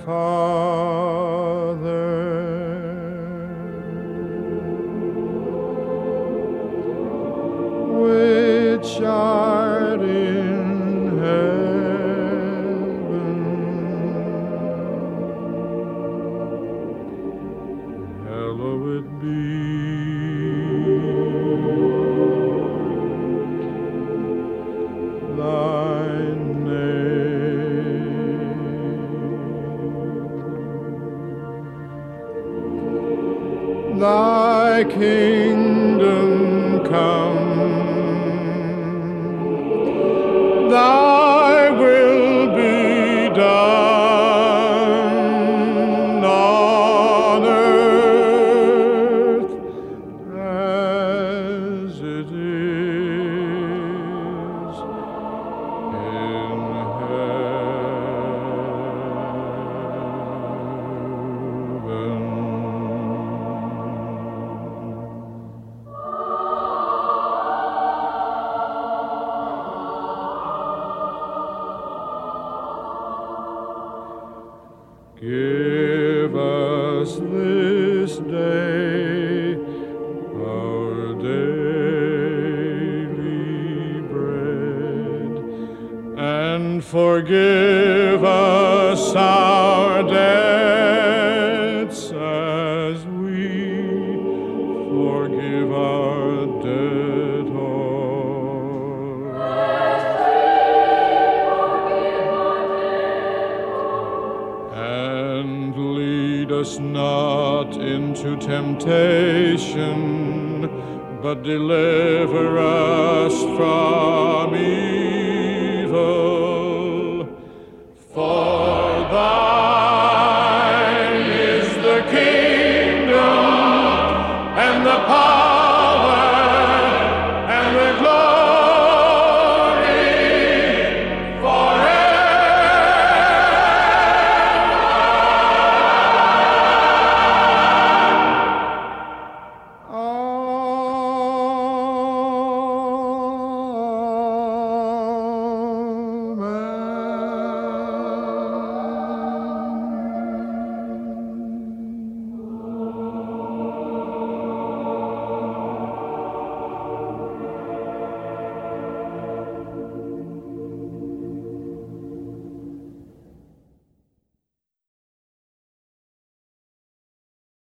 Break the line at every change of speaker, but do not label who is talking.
Father, which art in heaven, hallowed be thy name. Thy kingdom come, thy will be done on earth as it is in Give us this day our daily bread, and forgive us our debts as we forgive our debtors. And lead us not into temptation, but deliver us from evil. For thine is the kingdom and the power